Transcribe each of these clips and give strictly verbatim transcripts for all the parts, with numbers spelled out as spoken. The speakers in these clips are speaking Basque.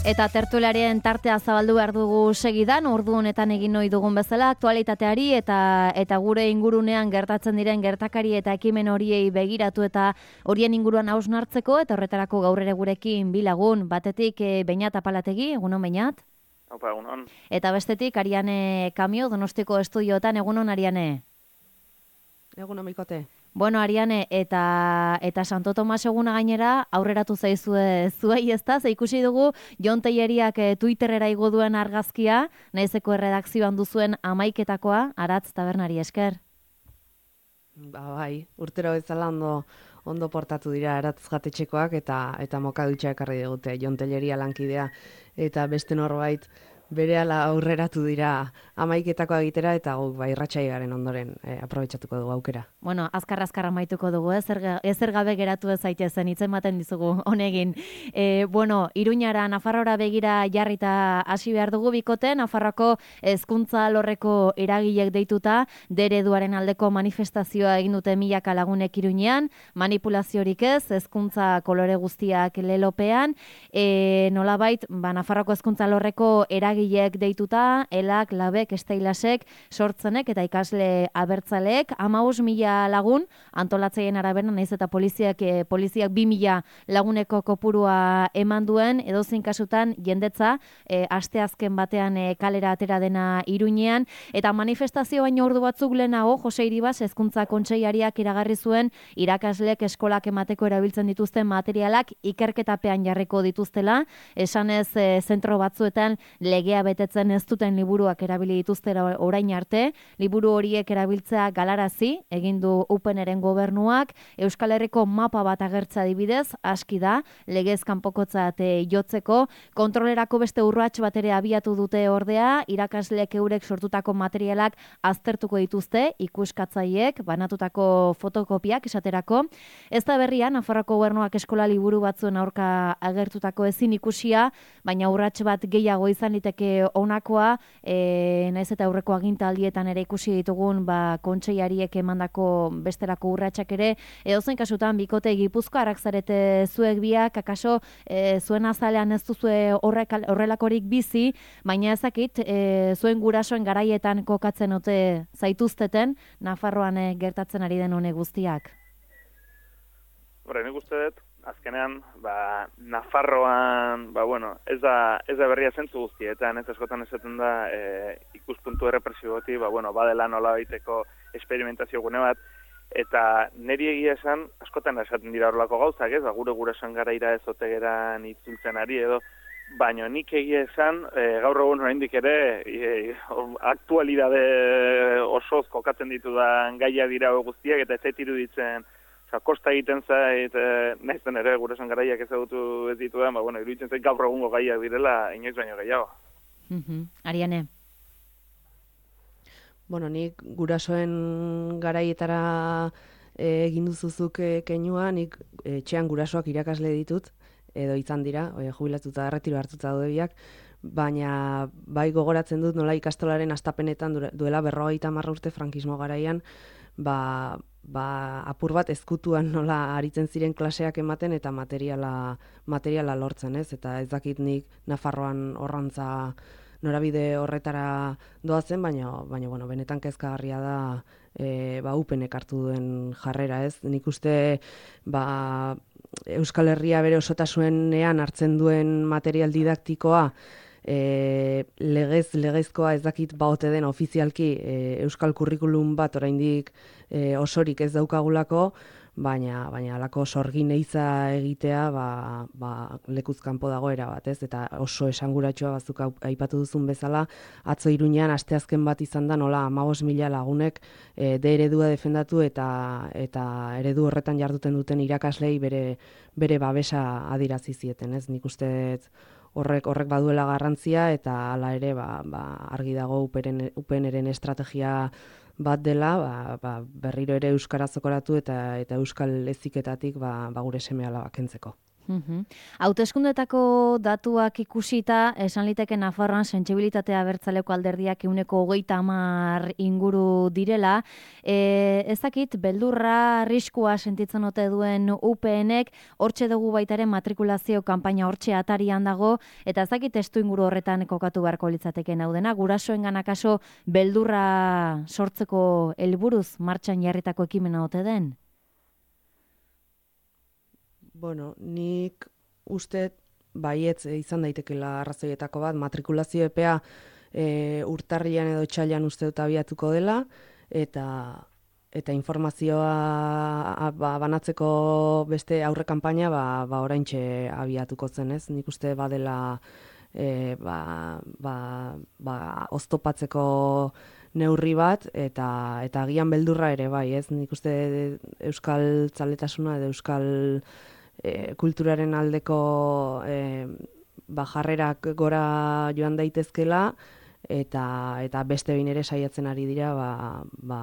Eta tertuliarien tartea zabaldu behar dugu segidan, ordu honetan egin ohi dugun bezala, aktualitateari eta eta gure ingurunean gertatzen diren gertakari eta ekimen horiei begiratu eta horien inguruan hausnartzeko, eta horretarako gaur ere gurekin bi lagun, batetik e, Beñat Apalategi, egunon Beñat? Opa, egunon. Eta bestetik Ariane Kamio, Donostiko estudioetan, egunon Ariane? Egunon Mikote. Bueno, Ariane, eta eta Santo Tomas eguna gainera aurreratu zaizue zuei, ezta? Ze ikusi dugu Jon Telleriak e, Twitterera igo duen argazkia, naizeko erredakzioan duzuen hamaiketakoa, Aratz tabernari esker. Ba, bai, urtero bezala ondo ondo portatu dira Aratz jatetxekoak eta eta mokadutxa ekarri digute Jon Telleria lankidea eta beste norbait berehala aurreratu dira hamaiketakoa egitera eta guk bai irratsaiaren ondoren e, aprobetxatuko dugu aukera. Bueno, azkar azkar amaituko dugu, ezer, ezer gabe geratu ez zaitezen, hitz ematen dizugu honegin. E, bueno, Iruñara, Nafarroara begira jarrita hasi behar dugu bikote, Nafarroako hezkuntza alorreko eragilek deituta, D ereduaren aldeko manifestazioa egin dute milaka lagunek Iruñean, manipulaziorik ez, hezkuntza kolore guztiak lelopean, e, nolabait, ba, Nafarroako hezkuntza alorreko eragilek deituta, elak, labek, esteilasek, sortzenek eta ikasle abertzaleek, hamabost mila lagun, antolatzeien arabera, naiz eta poliziak, e, poliziak bi mila laguneko kopurua eman duen, edozein kasutan jendetza, e, asteazken batean e, kalera atera dena Iruñean, eta manifestazio baino ordu batzuk lehenago, Jose Iribas, hezkuntza kontseilariak iragarri zuen, irakaslek eskolak emateko erabiltzen dituzten materialak ikerketapean jarriko dituztela, esanez e, zentro batzuetan legea betetzen ez duten liburuak erabili dituztera orain arte, liburu horiek erabiltzea galarazi, egin du Upeneren gobernuak, Euskal Herriko mapa bat agertza adibidez, aski da, legez kanpokotzat jotzeko, kontrolerako beste urrats bat ere abiatu dute ordea, irakasleek eurek sortutako materialak aztertuko dituzte, ikuskatzaiek, banatutako fotokopiak esaterako. Ez da berria, Nafarroako gobernuak eskola liburu batzuen aurka agertutako ezin ikusia, baina urrats bat gehiago izan liteke honakoa, e, naiz eta aurreko agintaldietan ere ikusi ditugun ba, kontseilariek emandako bestelako urratsak ere, edozein kasutan bikote Gipuzkoarrak zarete zuek biak, akaso e, zuen azalean ez duzue horrek, horrelakorik bizi, baina ezakit e, zuen gurasoen garaietan kokatzen ote zaituzteten, Nafarroan e, gertatzen ari den honek guztiak. Horre, nik uste dut, azkenean, ba, Nafarroan, ba, bueno, ez da, ez da berria zentzu guztietan, ez askotan esaten da e, ikuspuntu errepresibotik, ba, bueno, badela nola baiteko esperimentazio gune bat, eta niri egia esan, askotan esaten dira horrelako gauzak, ez, ba, gure gurasoen garaira ez otegeran itzultzen ari edo, baina nik egia esan, e, gaur egun oraindik ere, e, aktualidade osoz kokatzen ditudan gaia dira guztiak, eta ez zait iruditzen, oza, kosta egiten zait, e, naizten ere gurasoen garaiak ezagutu ez ditudan, ba, bueno, iruditzen zait gaur egungo gaiak direla, inoiz baino gehiago. Mm-hmm. Ariane? Bueno, nik gurasoen garaietara e, egin duzuzuk e, keinua, nik etxean gurasoak irakasle ditut, edo izan dira, e, jubilatuta erretiro hartuta daude biak, baina bai gogoratzen dut nola ikastolaren astapenetan duela berrogeita hamar urte frankismo garaian, ba, ba apur bat ezkutuan nola aritzen ziren klaseak ematen eta materiala, materiala lortzen, ez? Eta ez dakit nik Nafarroan horrantza norabide horretara doazen, baina, baina bueno, benetan kezkagarria da e, ba, Upenek hartu duen jarrera, ez? Nik uste ba, Euskal Herria bere osotasunean hartzen duen material didaktikoa e, legez, legezkoa ez dakit baote den ofizialki e, Euskal Kurrikulum bat oraindik e, osorik ez daukagulako, baina baina halako sorgin eiza egitea ba, ba, lekuz kanpo dagoera bat, ez? Eta oso esanguratsua bazuk aipatu duzun bezala, atzo Iruñean asteazken bat izan da nola hamabost mila lagunek e, D eredua defendatu eta eta eredu horretan jarduten duten irakaslei bere bere babesa adierazi zieten, ez? Nik uste horrek horrek baduela garrantzia eta hala ere ba, ba, argi dago Uperen, Upeneren estrategia bat dela, ba, ba, berriro ere euskara zokoratu eta eta euskal heziketatik ba, ba gure seme-alabak kentzeko. Mhm. Hauteskundetako datuak ikusita, esan liteke Nafarroan sentsibilitatea abertzaleko alderdiak ehuneko hogeita hamar inguru direla. E, ez dakit, beldurra, arriskua sentitzen ote duen U P Nek, hortxe dugu baitaren matrikulazio kanpaina hortxe atarian dago, eta ez dakit testu inguru horretan kokatu beharko litzateken hau dena, gurasoengan akaso beldurra sortzeko helburuz martxan jarritako ekimena ote den? Bueno, nik uste baietz izan daitekela arrazoietako bat, matrikulazio epea e, urtarrian edo txailan uste dut abiatuko dela, eta eta informazioa ba, banatzeko beste aurre kanpaina ba, ba oraintxe abiatuko zen, ez? Nik uste badela e, ba, ba, ba, oztopatzeko neurri bat, eta eta agian beldurra ere bai, ez? Nik uste euskal zaletasuna edo euskal E, kulturaren aldeko e, ba, jarrerak gora joan daitezkela, eta eta beste behin ere saiatzen ari dira ba, ba,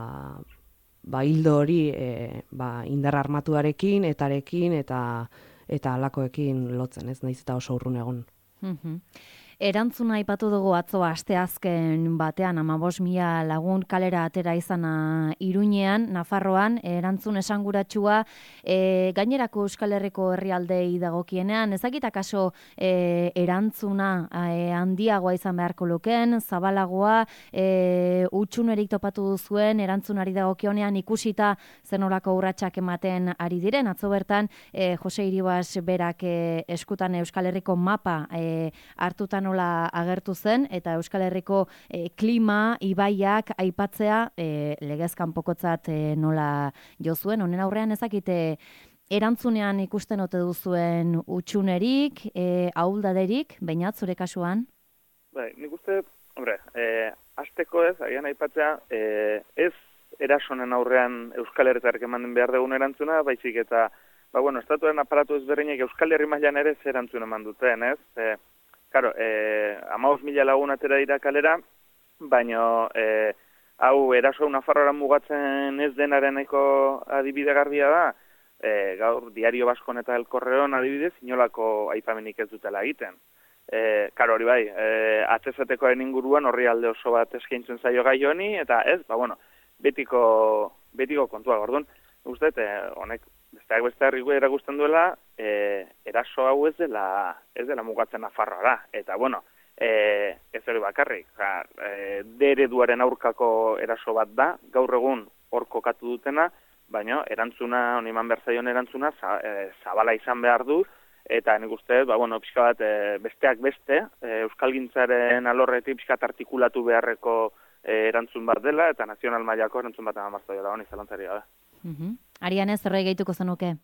ba hildo hori e, ba, indar armatuarekin, etarekin eta eta halakoekin lotzen, ez naiz eta oso urrun egon. Mhm. Erantzuna aipatu dugu atzo asteazken batean hamabost mila lagun kalera atera izana Iruñean, Nafarroan, erantzun esanguratsua e, gainerako Euskal Herriko herrialdei dagokienean, ezakit akaso e, erantzuna e, handiagoa izan beharko lukeen, zabalagoa, e, utxunerik topatu duzuen erantzunari dagokionean ikusita zenolako urratsak ematen ari diren, atzo bertan e, Jose Iribas berak e, eskutan Euskal Herriko mapa e, hartutan nola agertu zen, eta Euskal Herriko e, klima, ibaiak aipatzea e, legez kanpokotzat e, nola jo zuen. Honen aurrean ezakite erantzunean ikusten ote duzuen utxunerik, e, ahuldaderik, bainat zure kasuan? Bai, nik uste, hombre, e, azteko ez, agian aipatzea, e, ez erasonen aurrean Euskal Herritarrek emanen behar dugun erantzuna, baizik eta, ba, bueno, estatuaren aparatu ezberdinek Euskal Herri mailan ere zer erantzun eman duten, ez? E, Claro, eh, hamabost mila lagun atera dira kalera, baina eh, hau eraso Nafarroara mugatzen ez denareneko adibide garbia da, eh, gaur Diario Baskon eta El Correon adibidez inolako aipamenik ez dutela egiten. Eh, claro, hori bai, eh, atzezatekoaren inguruan horri alde oso bat eskaintzen zaio gai honi, eta ez, ba bueno, betiko, betiko kontua gordun. Uste, eh, honek, besteak beste herriko erakusten duela, e, eraso hau ez dela, ez dela mugatzen Nafarroara. Eta, bueno, e, ez hori bakarrik. Ja, e, D ereduaren aurkako eraso bat da, gaur egun hor kokatu dutena, baina erantzuna, oniman berzaion erantzuna, za, e, zabala izan behar du, eta nik uste, ba, bueno, pixka bat, e, besteak beste, e, euskalgintzaren alorretik pixka artikulatu beharreko e, erantzun bat dela, eta nazional mailako erantzun bat amarztu da, honi zalantzari gabe. Mhm. Ariane, zerroi gehituko zenuke?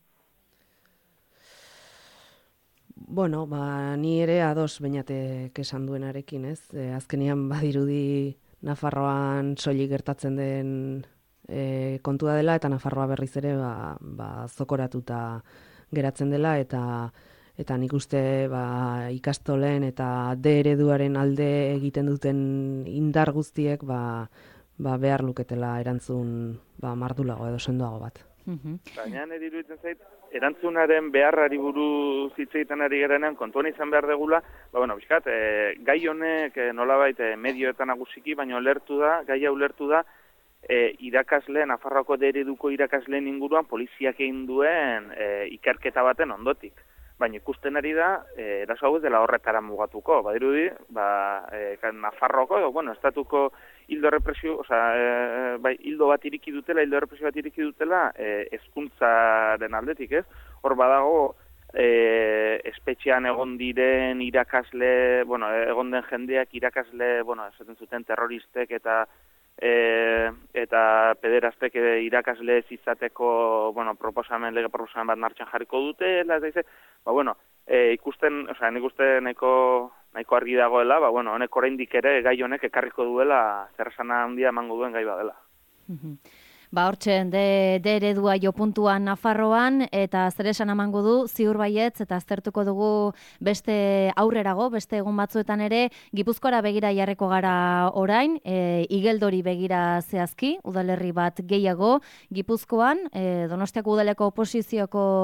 Bueno, ba, ni ere ados bainatek esan duenarekin, ez? E, azkenian badirudi Nafarroan soilik gertatzen den e, kontua dela, eta Nafarroa berriz ere ba, ba, zokoratuta geratzen dela, eta eta nik uste ba, ikastolen eta D ereduaren alde egiten duten indar guztiek ba, ba, behar luketela erantzun ba, mardulago edo sendoago bat. Baina nire iruditzen zait, erantzunaren beharrari buruz hitz egiten ari gerenean kontuan izan behar degula, ba, bueno, bizkat, e, gai honek e, nolabait e, medioetan nagusiki, baina ulertu da, gaia ulertu da, e, irakasle, Nafarroako D ereduko irakasleen inguruan poliziak egin duen e, ikerketa baten ondotik. Baina ikusten ari da, e, eraso hau ez dela horretara mugatuko, badirudi, ba, e, Nafarroko, edo, bueno, estatuko hildo represio, oza, e, bai, hildo bat iriki dutela, hildo represio bat iriki dutela, e, hezkuntzaren aldetik, ez? Hor badago, e, espetxean egon diren irakasle, bueno, egon den jendeak irakasle, bueno, esaten zuten terroristek eta e, eta pederastek irakasle ez izateko, bueno, proposamen, lege proposamen bat martxan jarriko dute, eta ez ba, bueno, e, ikusten, osea, nik uste nahiko, nahiko argi dagoela, ba, bueno, honek oraindik ere gai honek ekarriko duela zer esana handia emango duen gai badela. Ba, hortxe, de, de eredua jo puntuan Nafarroan, eta zer esan emango du, ziur baietz, eta aztertuko dugu beste aurrerago, beste egun batzuetan ere, Gipuzkoara begira jarriko gara orain, e, Igeldori begira zehazki, udalerri bat gehiago, Gipuzkoan, e, Donostiako udaleko oposizioko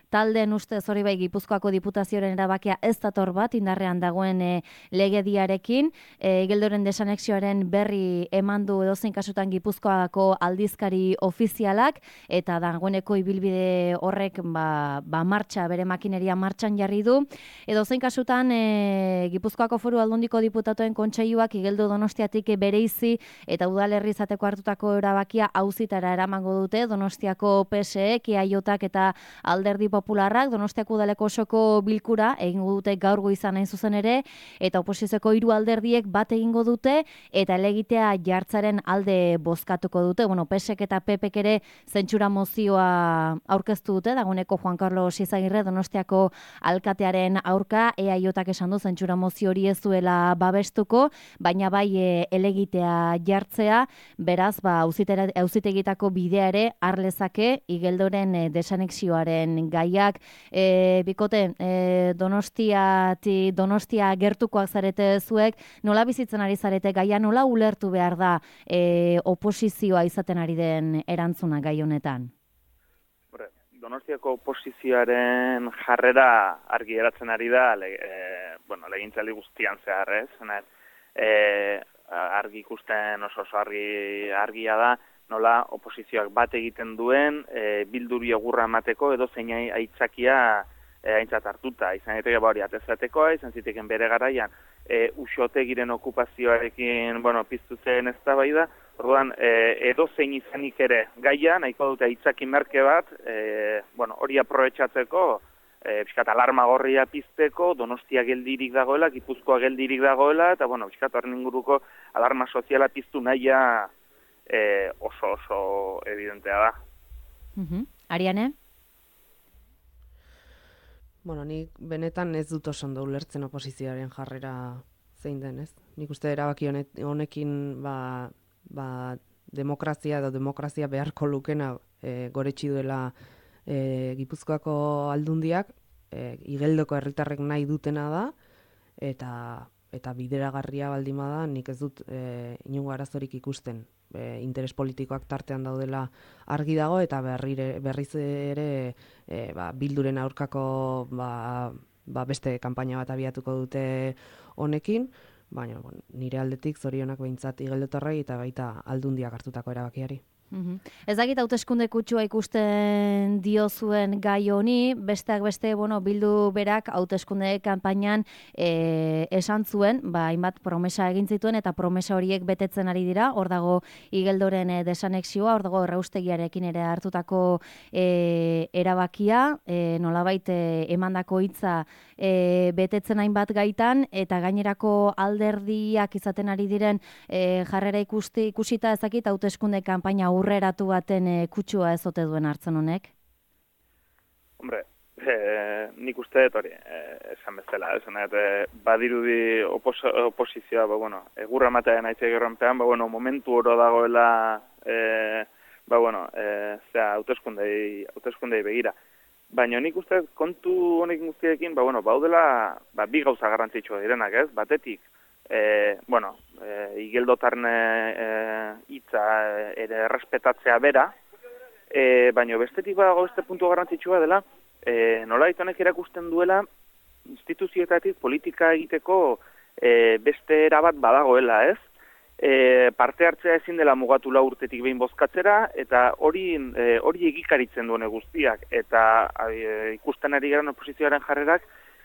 taldeen ustez hori bai Gipuzkoako Diputazioaren erabakia ez dator bat indarrean dagoen e, legediarekin, e, Igeldoren desanexioaren berri emandu edozein kasutan Gipuzkoako aldizkari ofizialak, eta dagoeneko ibilbide horrek ba, ba martxa, bere makineria martxan jarri du. Edozein kasutan e, Gipuzkoako Foru Aldundiko Diputatuen Kontseiluak Igeldo Donostiatik bereizi eta udalerri izateko hartutako erabakia auzitara eramango dute. Donostiako P S E, E A J eta Alderdi Popularrak Donostiako udaleko osoko bilkura egingo dute gaur goizan hain zuzen ere, eta oposizioko hiru alderdiek bat egingo dute eta elegitea jartzaren alde bozkatuko dute. Bueno, P S E eta P Pek ere zentsura mozioa aurkeztu dute, dagoeneko Juan Carlos Izagirre Donostiako alkatearen aurka, E A Jak esan du zentsura mozio hori ez duela babestuko, baina bai e, elegitea jartzea, beraz, ba, auzitegitako bidea ere arlezake Igeldoren e, desanexioaren gaiak. E, bikote, e, Donostiati, Donostia gertukoak zarete zuek, nola bizitzen ari zarete gaia, nola ulertu behar da e, oposizioa izaten ari den erantzuna gai honetan? Donostiako oposizioaren jarrera argi geratzen ari da, le, e, bueno, legintzaldi guztian zehar, ez? E, argi ikusten oso oso argi, argia da, nola oposizioak bat egiten duen, e, bilduri egurra emateko edo zein aitzakia e, aintzat hartuta. Izan daiteke ba hori atezatekoa, izan ziteken bere garaian, e, Uxotegiren okupazioarekin, bueno, piztu zen eztabaida. Orduan, e, edo zein izanik ere gaia, nahiko dute aitzaki merke bat, e, bueno, hori aprobetxatzeko, e, pixkat alarma gorria pizteko, Donostia geldirik dagoela, Gipuzkoa geldirik dagoela, eta, bueno, pixkat horren inguruko alarma soziala piztu nahia e, oso oso evidentea da. Uh-huh. Ariane? Bueno, nik benetan ez dut oso ondo ulertzen oposizioaren jarrera zein den, ez? Nik uste erabaki honekin, ba, ba, demokrazia edo demokrazia beharko lukena e, goretsi duela e, Gipuzkoako aldundiak, e, Igeldoko herritarrek nahi dutena da, eta eta bideragarria baldin bada, nik ez dut e, inongo arazorik ikusten. E, interes politikoak tartean daudela argi dago, eta berrire, berriz ere e, ba, bilduren aurkako ba, ba beste kanpaina bat abiatuko dute honekin, baina bon, nire aldetik zorionak behintzat Igeldotarrei eta baita aldundiak hartutako erabakiari. Mm-hmm. Ez dakit hauteskunde kutsua ikusten diozuen gai honi, besteak beste, bueno, Bildu berak hauteskunde kanpainan e, esan zuen, ba, hainbat promesa egin zituen eta promesa horiek betetzen ari dira, hor dago Igeldoren e, desanexioa, hor dago erraustegiarekin ere hartutako e, erabakia, e, nolabait e, emandako hitza e, betetzen hainbat gaitan, eta gainerako alderdiak izaten ari diren e, jarrera ikusti, ikusita ezakit hauteskunde kanpaina urreratu baten e, kutsua ez ote duen hartzen honek? Hombre, e, nik uste dut hori, e, esan bezala, esan dut, e, badirudi opos, oposizioa, ba, bueno, egurra matea nahitzea gerronpean, ba, bueno, momentu oro dagoela, e, ba, bueno, e, zera, hauteskundei, hauteskundei begira. Baina nik uste kontu honek guztiekin, ba, bueno, baudela, ba, bi gauza garrantzitsua direnak, ez? Batetik, E, bueno, e, Igeldotarren hitza e, ere errespetatzea bera, e, baina bestetik badago beste puntu garrantzitsua dela, e, nola honek erakusten duela instituzioetatik politika egiteko e, beste erabat badagoela, ez? E, parte hartzea ezin dela mugatu lau urtetik behin bozkatzera, eta hori e, hori egikaritzen duene guztiak, eta e, ikusten ari garen oposizioaren jarrerak,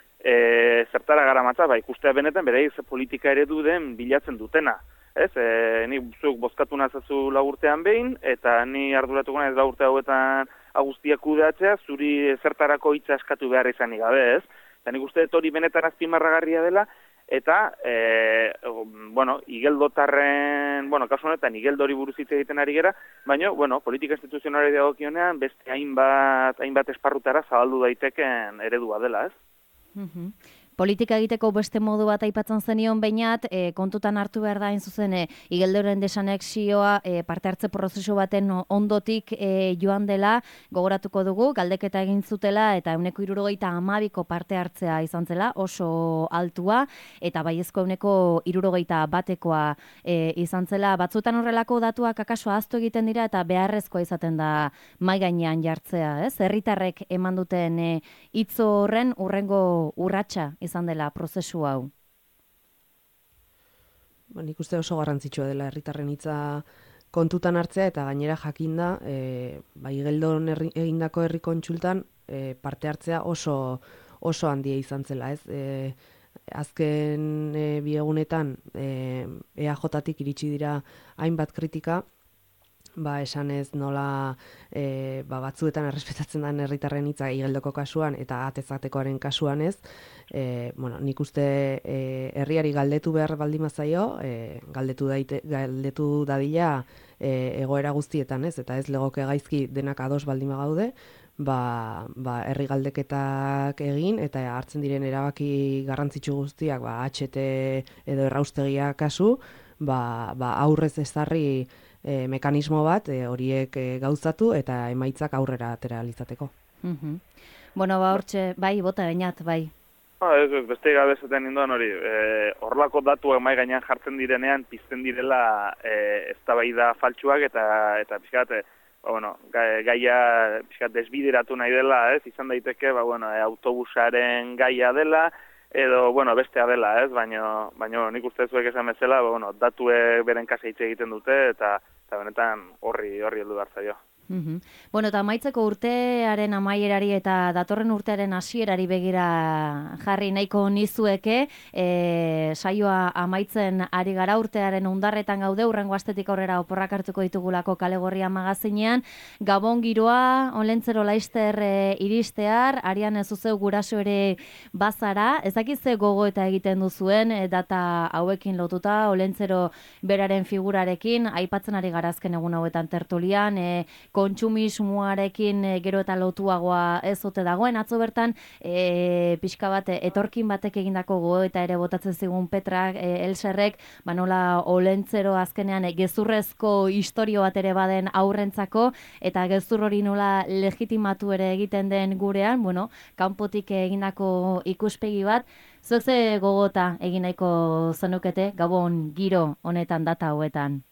E, zertara gara matza, ba, ikustea benetan, bere ze politika eredu den bilatzen dutena. Ez, e, ni zuk bozkatu nazazu lau urtean behin, eta ni arduratuko naiz lau urte hauetan aguztiak kudeatzea, zuri zertarako hitza eskatu behar izanik gabe, ez? Eta nik uste hori benetan azpimarragarria dela, eta, e, bueno, Igeldotarren, bueno, kasu honetan, Igeldori buruz hitz egiten ari gera, baina, bueno, politika instituzionari dagokionean, beste hainbat, hainbat esparrutara zabaldu daiteken eredua dela, ez? Uh-huh. politika egiteko beste modu bat aipatzen zenion behinat, e, kontutan hartu behar da hain zuzen, e, igeldoren desanexioa e, parte hartze prozesu baten ondotik e, joan dela, gogoratuko dugu, galdeketa egin zutela eta euneko hirurogeita hamabiko parte hartzea izan zela, oso altua, eta baiezko euneko hirurogeita batekoa e, izan zela. Batzuetan horrelako datuak akaso ahaztu egiten dira eta beharrezkoa izaten da mai gainean jartzea, ez? Herritarrek eman duten e, hitz horren urrengo urratsa izan dela prozesu hau. Ba, nik uste oso garrantzitsua dela herritarren hitza kontutan hartzea eta gainera jakinda, e, ba, Igeldon egindako herri kontsultan e, parte hartzea oso oso handia izan zela, ez? E, azken e, bi egunetan e, E A J-tik iritsi dira hainbat kritika, ba, esan ez nola e, ba, batzuetan errespetatzen den herritarren hitza Igeldoko kasuan eta atezatekoaren kasuan ez. E, bueno, nik uste e, herriari galdetu behar baldin bazaio, e, galdetu, daite, galdetu dadila e, egoera guztietan ez, eta ez legoke gaizki denak ados baldin bagaude, ba, ba, herri galdeketak egin eta hartzen diren erabaki garrantzitsu guztiak, ba, H T edo erraustegia kasu, ba, ba, aurrez ezarri e, mekanismo bat e, horiek e, gauzatu eta emaitzak aurrera atera alizateko. Mm-hmm. Bueno, ba, hortxe, bai, bota bainat, bai. Ah, ez, ez, beste gabe zaten ninduan hori, e, horlako datuak mai gainean jartzen direnean, pizten direla e, eztabaida faltsuak eta, eta pixkat, e, ba, bueno, gaia pixkat desbideratu nahi dela, ez, izan daiteke, ba, bueno, e, autobusaren gaia dela, edo, bueno, bestea dela, ez, baina, baina nik uste zuek esan bezala, ba, bueno, datuek beren kasa hitz egiten dute, eta, eta benetan horri, horri heldu behar zaio. Mm-hmm. Bueno, eta amaitzeko urtearen amaierari eta datorren urtearen hasierari begira jarri nahiko nizueke, e, saioa amaitzen ari gara urtearen undarretan gaude, urrengo astetik aurrera oporrak hartuko ditugulako Kale Gorria magazinean, Gabon giroa, Olentzero Laister e, iristear, Arian Zuzeu guraso ere bazara, ez dakize gogo eta egiten duzuen, e, data hauekin lotuta, Olentzero beraren figurarekin, aipatzen ari garazken egun hauetan tertulian, e, kontsumismoarekin e, gero eta lotuagoa ez ote dagoen. Atzo bertan e, pixka bat etorkin batek egindako gogo eta ere botatzen zigun Petrak, e, Elserrek, ba nola Olentzero azkenean e, gezurrezko historio bat ere baden aurrentzako eta gezur hori nola legitimatu ere egiten den gurean, bueno, kanpotik egindako ikuspegi bat. Zuek ze gogota egin nahiko zenukete Gabon giro honetan data hauetan?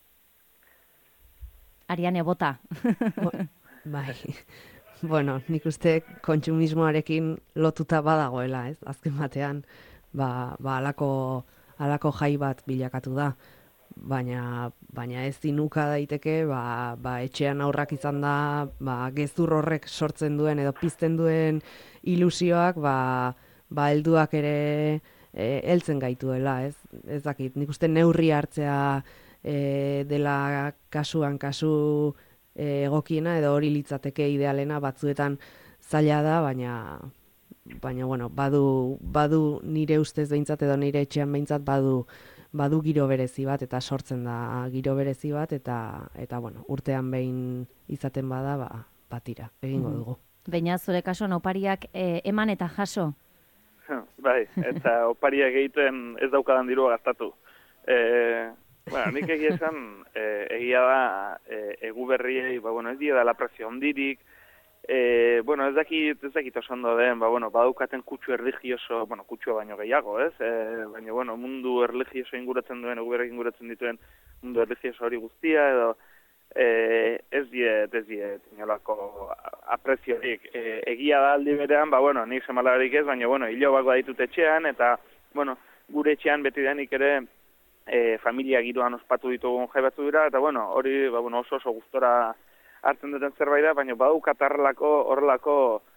Ariane, bota. Bai, bueno, nik uste kontsumismoarekin lotuta badagoela, ez? Azken batean, ba, ba alako, alako jai bat bilakatu da, baina, baina ez dinuka daiteke, ba, ba etxean aurrak izan da, ba, gezur horrek sortzen duen edo pizten duen ilusioak, ba, ba helduak ere e, heltzen gaituela, ez? Ez dakit, nik uste neurri hartzea E, dela kasuan kasu e, egokiena edo hori litzateke idealena, batzuetan zaila da, baina baina bueno, badu, badu nire ustez behintzat edo nire etxean behintzat badu badu giro berezi bat eta sortzen da giro berezi bat eta eta bueno, urtean behin izaten bada, ba batira egingo dugu. Baina zure kasuan opariak e, eman eta jaso. Bai, eta opariak egiten ez daukadan dirua gastatu. Eh Bueno, nik egia esan, e, egia da, e, egu berriei, ba, bueno, ez dira da la prezio ondirik, e, bueno, ez dakit, ez dakit oso ondo den, ba, bueno, badaukaten kutsu erligioso, bueno, kutsua baino gehiago, ez? E, baina, bueno, mundu erligioso inguratzen duen, egu berriak inguratzen dituen mundu erligioso hori guztia, edo, e, ez diet, ez diet, inolako apreziorik. E, egia da aldi berean, ba, bueno, nik semalarik ez, baina, bueno, hilo bako ditut etxean, eta, bueno, gure etxean beti denik ere, E, familia giroan ospatu ditugun jai batzu dira, eta bueno, hori ba, bueno, oso oso gustora hartzen duten zerbait da, baina badaukat horrelako, horrelako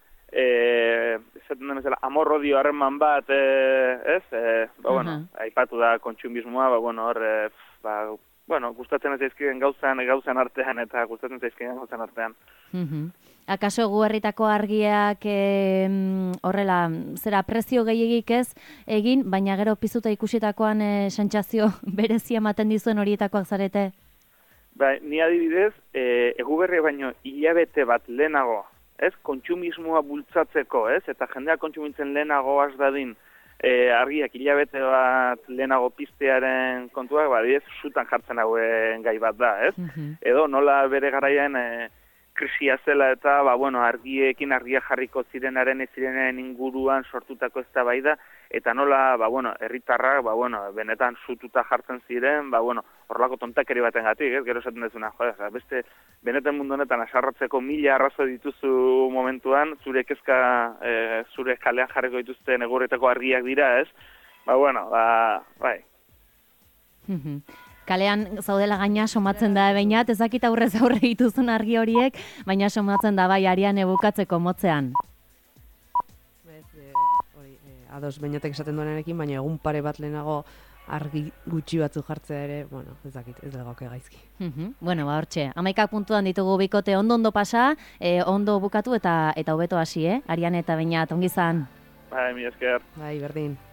e, esaten den bezala, amor-odio harreman bat, e, ez? E, ba, bueno, uh-huh. aipatu da kontsumismoa, ba, bueno, hor, e, ba, bueno, gustatzen ez zaizkien gauzan, gauzan artean, eta gustatzen zaizkien gauzan artean. Uh-huh. Akaso gu herritako argiak e, horrela, zera prezio gehiagik ez egin, baina gero pizuta ikusitakoan e, sentsazio berezia ematen dizuen horietakoak zarete? Ba, ni adibidez, e, eguberri baino hilabete bat lehenago, ez, kontsumismoa bultzatzeko, ez, eta jendea kontsumitzen lehenago has dadin e, argiak hilabete bat lehenago piztearen kontuak, ba, adibidez, sutan jartzen hauen gai bat da, ez? Mhm. Edo nola bere garaian e, krisia zela eta, ba, bueno, argiekin argia jarriko zirenaren ez zirenen inguruan sortutako eztabaida, eta nola, ba, bueno, herritarrak, ba, bueno, benetan sututa jartzen ziren, ba, bueno, horrelako tontakeri baten gatik, ez? Gero esaten dezuna, jo, ez, beste, benetan mundu honetan asarratzeko mila arrazo dituzu momentuan, zure kezka, e, zure kalean jarriko dituzten egurretako argiak dira, ez? Ba, bueno, ba, bai. Mhm. Kalean zaudela gaina somatzen da beinat, ezakit aurrez aurre dituzun argi horiek, baina somatzen da bai arian ebukatzeko motzean. Ez, e, hori, e, ados beinatek esaten duenarekin, baina egun pare bat lehenago argi gutxi batzu jartzea ere, bueno, ez dakit, ez legoke gaizki. Mhm. Bueno, ba hortxe, hamaika puntuan ditugu bikote ondo ondo pasa, e, ondo bukatu eta eta hobeto hasi, eh? Arian eta beinat, ongi izan. Bai, mi esker. Bai, berdin.